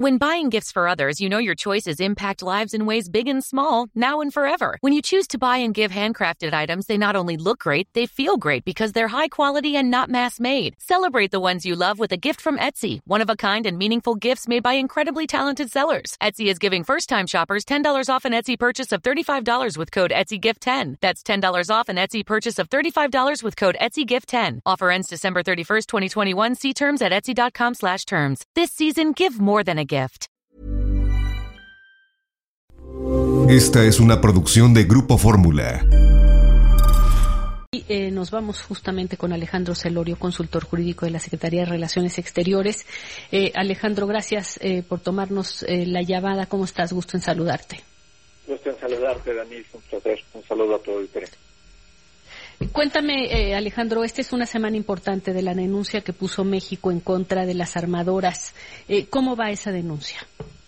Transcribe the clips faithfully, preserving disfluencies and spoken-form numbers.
When buying gifts for others, you know your choices impact lives in ways big and small, now and forever. When you choose to buy and give handcrafted items, they not only look great, they feel great because they're high quality and not mass-made. Celebrate the ones you love with a gift from Etsy, one-of-a-kind and meaningful gifts made by incredibly talented sellers. Etsy is giving first-time shoppers ten dollars off an Etsy purchase of thirty-five dollars with code Etsy Gift ten. That's ten dollars off an Etsy purchase of thirty-five dollars with code Etsy Gift ten. Offer ends December thirty-first, twenty twenty-one. See terms at etsy.com slash terms. This season, give more than a gift. Esta es una producción de Grupo Fórmula. Y eh, nos vamos justamente con Alejandro Celorio, consultor jurídico de la Secretaría de Relaciones Exteriores. Eh, Alejandro, gracias eh, por tomarnos eh, la llamada. ¿Cómo estás? Gusto en saludarte. Gusto en saludarte, Dani. Es un placer. Un saludo a todo el Perú. Cuéntame, eh, Alejandro, esta es una semana importante de la denuncia que puso México en contra de las armadoras. Eh, ¿Cómo va esa denuncia?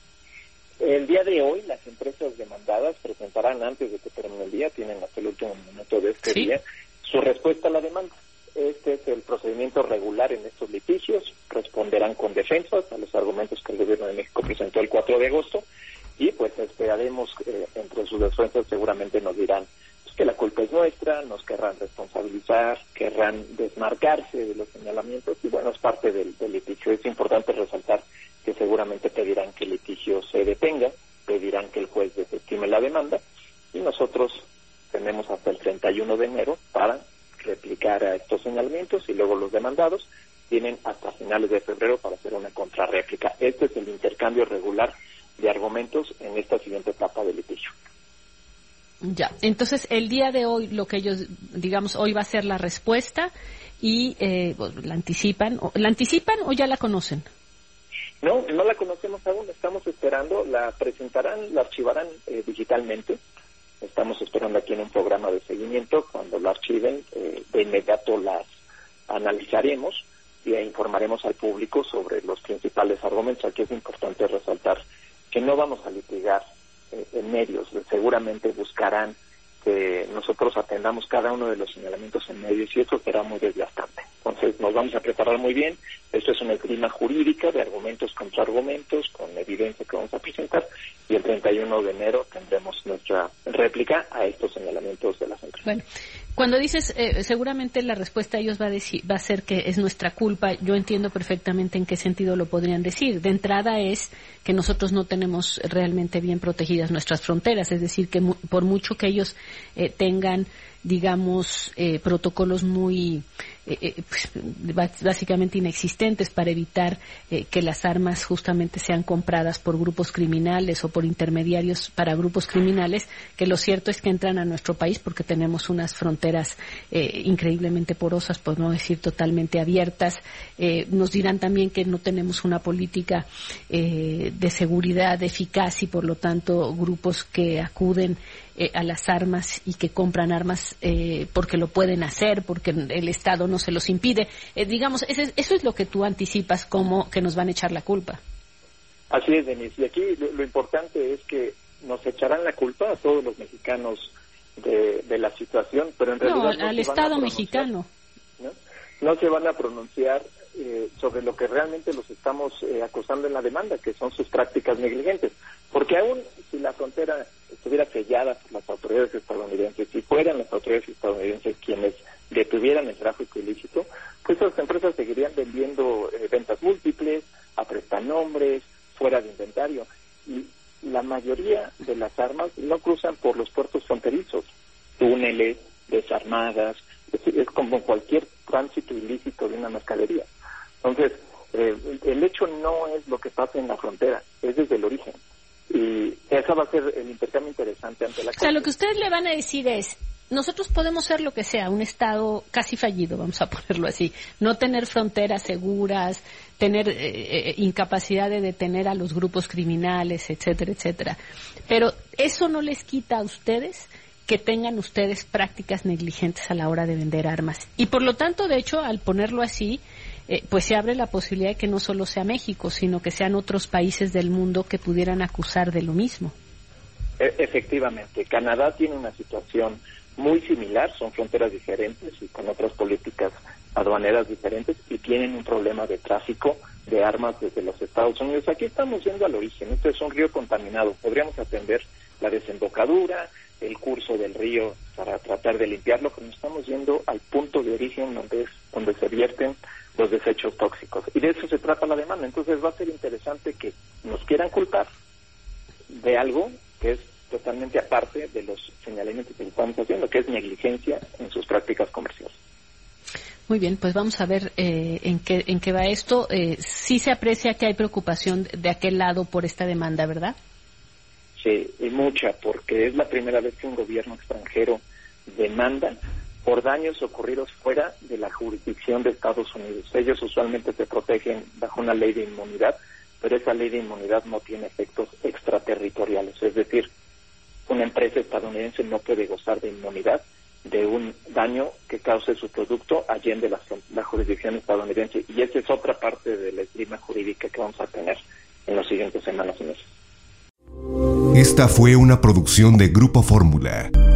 El día de hoy, las empresas demandadas presentarán, antes de que termine el día, tienen hasta el último minuto de este ¿Sí? día, su respuesta a la demanda. Este es el procedimiento regular en estos litigios. Responderán con defensas a los argumentos que el Gobierno de México presentó el cuatro de agosto y pues esperaremos, eh, entre sus defensas seguramente nos dirán pues, que la culpa es nuestra, nos querrán responsabilizar, querrán desmarcarse de los señalamientos y bueno, es parte del, del litigio. Es importante resaltar que seguramente pedirán que el litigio se detenga, pedirán que el juez desestime la demanda y nosotros tenemos hasta el treinta y uno de enero para replicar a estos señalamientos y luego los demandados tienen hasta finales de febrero para hacer una contrarréplica. Este es el intercambio regular de argumentos en esta siguiente etapa del litigio. Ya, entonces el día de hoy lo que ellos, digamos, hoy va a ser la respuesta y eh, la anticipan, ¿la anticipan o ya la conocen? No, no la conocemos aún, estamos esperando, la presentarán, la archivarán eh, digitalmente. Estamos esperando aquí en un programa de seguimiento. Cuando la archiven, eh, de inmediato las analizaremos y informaremos al público sobre los principales argumentos. Aquí es importante resaltar que no vamos a litigar eh, en medios. Seguramente buscarán que nosotros atendamos cada uno de los señalamientos en medios y eso será muy desgastante. Entonces nos vamos a preparar muy bien. Esto es una esgrima jurídica de argumentos contra argumentos con evidencia que vamos a presentar y el treinta y uno de enero tendremos nuestra réplica a estos señalamientos de las empresas. Bueno, cuando dices eh, seguramente la respuesta a ellos va a, decir, va a ser que es nuestra culpa, yo entiendo perfectamente en qué sentido lo podrían decir. De entrada es que nosotros no tenemos realmente bien protegidas nuestras fronteras, es decir, que mu- por mucho que ellos eh, tengan digamos, eh, protocolos muy, eh, eh, pues, básicamente inexistentes para evitar eh, que las armas justamente sean compradas por grupos criminales o por intermediarios para grupos criminales, que lo cierto es que entran a nuestro país porque tenemos unas fronteras eh, increíblemente porosas, por no decir totalmente abiertas. Eh, nos dirán también que no tenemos una política eh, de seguridad eficaz y por lo tanto grupos que acuden Eh, a las armas y que compran armas eh, porque lo pueden hacer, porque el Estado no se los impide. Eh, digamos, ese, eso es lo que tú anticipas como que nos van a echar la culpa. Así es, Denise. Y aquí lo, lo importante es que nos echarán la culpa a todos los mexicanos de, de la situación, pero en realidad... No, no al Estado mexicano. ¿no? no se van a pronunciar eh, sobre lo que realmente los estamos eh, acusando en la demanda, que son sus prácticas negligentes. Porque aún si la frontera estuviera sellada por las autoridades estadounidenses, si fueran las autoridades estadounidenses quienes detuvieran el tráfico ilícito, pues esas empresas seguirían vendiendo eh, ventas múltiples, a prestanombres, fuera de inventario. Y la mayoría de las armas no cruzan por los puertos fronterizos, túneles, desarmadas, es, es como cualquier tránsito ilícito de una mercadería. Entonces, eh, el hecho no es lo que pasa en la frontera, es desde el origen. Y eso va a ser el intercambio interesante ante la Corte. O sea, lo que ustedes le van a decir es, nosotros podemos ser lo que sea, un Estado casi fallido, vamos a ponerlo así, no tener fronteras seguras, tener eh, eh, incapacidad de detener a los grupos criminales, etcétera, etcétera. Pero eso no les quita a ustedes que tengan ustedes prácticas negligentes a la hora de vender armas. Y por lo tanto, de hecho, al ponerlo así, Eh, pues se abre la posibilidad de que no solo sea México, sino que sean otros países del mundo que pudieran acusar de lo mismo. E- efectivamente, Canadá tiene una situación muy similar, son fronteras diferentes y con otras políticas aduaneras diferentes y tienen un problema de tráfico de armas desde los Estados Unidos. Aquí estamos yendo al origen. Este es un río contaminado. Podríamos atender la desembocadura, el curso del río para tratar de limpiarlo, pero estamos yendo al punto de origen donde es donde se vierten los desechos tóxicos. Y de eso se trata la demanda. Entonces va a ser interesante que nos quieran culpar de algo que es totalmente aparte de los señalamientos que estamos haciendo, que es negligencia en sus prácticas comerciales. Muy bien, pues vamos a ver eh, en qué en qué va esto. Eh, sí se aprecia que hay preocupación de aquel lado por esta demanda, ¿verdad? Sí, y mucha, porque es la primera vez que un gobierno extranjero demanda por daños ocurridos fuera de la jurisdicción de Estados Unidos. Ellos usualmente se protegen bajo una ley de inmunidad, pero esa ley de inmunidad no tiene efectos extraterritoriales. Es decir, una empresa estadounidense no puede gozar de inmunidad de un daño que cause su producto allende la, la jurisdicción estadounidense. Y esa es otra parte de la esgrima jurídica que vamos a tener en las siguientes semanas y meses. Esta fue una producción de Grupo Fórmula.